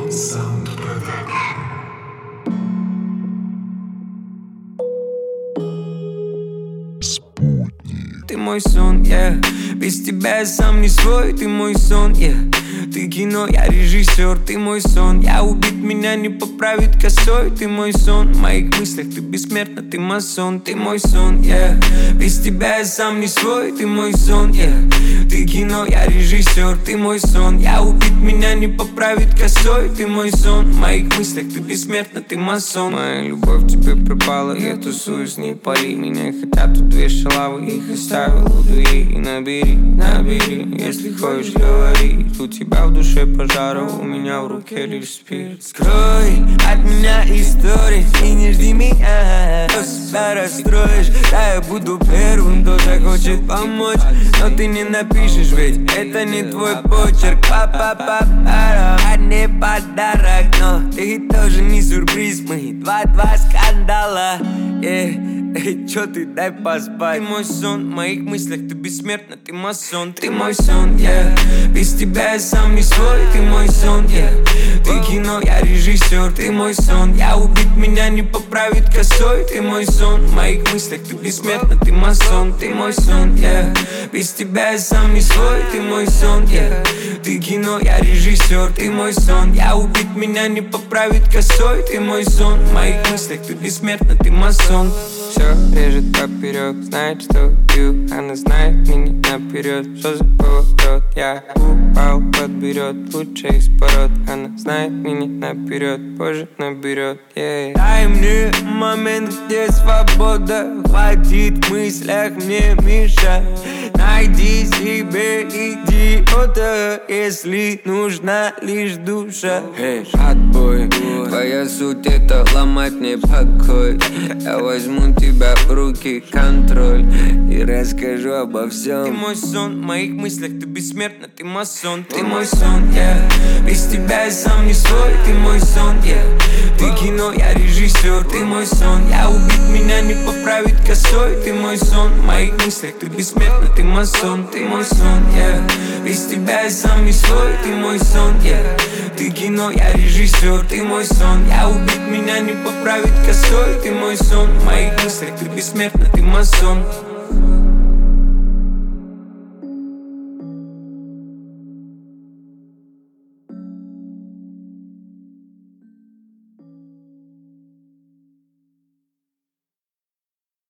Sound Production. Спутник. Ты мой сон, без тебя я сам не свой. Ты мой сон, ты кино, я режиссер. Ты мой сон, я убит, меня не поправит косой. Ты мой сон, в моих мыслях ты бессмертна, ты масон. Ты мой сон, без тебя я сам не свой. Ты мой сон, ты кино, я режиссер. Ты мой сон, я убит, меня не поправит косой. Ты мой сон, в моих мыслях ты бессмертна, ты масон. Моя любовь тебе пропала, я тусуюсь, не пали меня. Хотя тут две шалавы, их оставил у двери. И набери, если хочешь, говори. Тут тебя в душе пожара, у меня в руке лишь спирт. Скрой от меня истории и не жди меня. Кто себя расстроишь, да я буду первым, кто захочет помочь. Но ты не напишешь, ведь это не твой почерк. Па-па-па-пара, а не подарок. Но ты тоже не сюрприз, мы два скандала. Эй, чё ты, дай поспать. Ты мой сон, в моих мыслях ты бессмертна, ты масон. Ты мой сон, без тебя я сам не свой. Ты мой сон, ты кино, я режиссер. Ты мой сон, я убит, меня не поправит косой. Ты мой сон, в моих мыслях ты бессмертна, ты масон. Ты мой сон, без тебя я сам не свой. Ты мой сон, ты кино, я режиссер. Ты мой сон, я убит, меня не поправит косой. Ты мой сон, в моих мыслях ты бессмертна, ты масон. Все режет поперек, знает, что пью. Она знает меня наперед, что за поворот. Я упал, подберет, лучше из пород. Она знает меня наперед, позже наберет. Дай мне момент, где свобода. Хватит в мыслях мне мешать. Найди себе идиота, если нужна лишь душа. Отбой, твоя суть это ломать мне покой. Я возьму тебя в руки, контроль, и расскажу обо всем. Ты мой сон, в моих мыслях ты бессмертна, ты масон. Ты мой сон, без тебя я сам не свой. Ты мой сон, ты кино, я режиссер. Ты мой сон, я убит, меня не поправит косой. Ты мой сон, в моих мыслях ты бессмертна, ты масон. Ты мой сон, без тебя я сам не свой. Ты мой сон, ты кино, я режиссер. Ты мой сон, я убит, меня не поправит косой. Ты мой сон, в моих мыслях ты бессмертна, ты масон.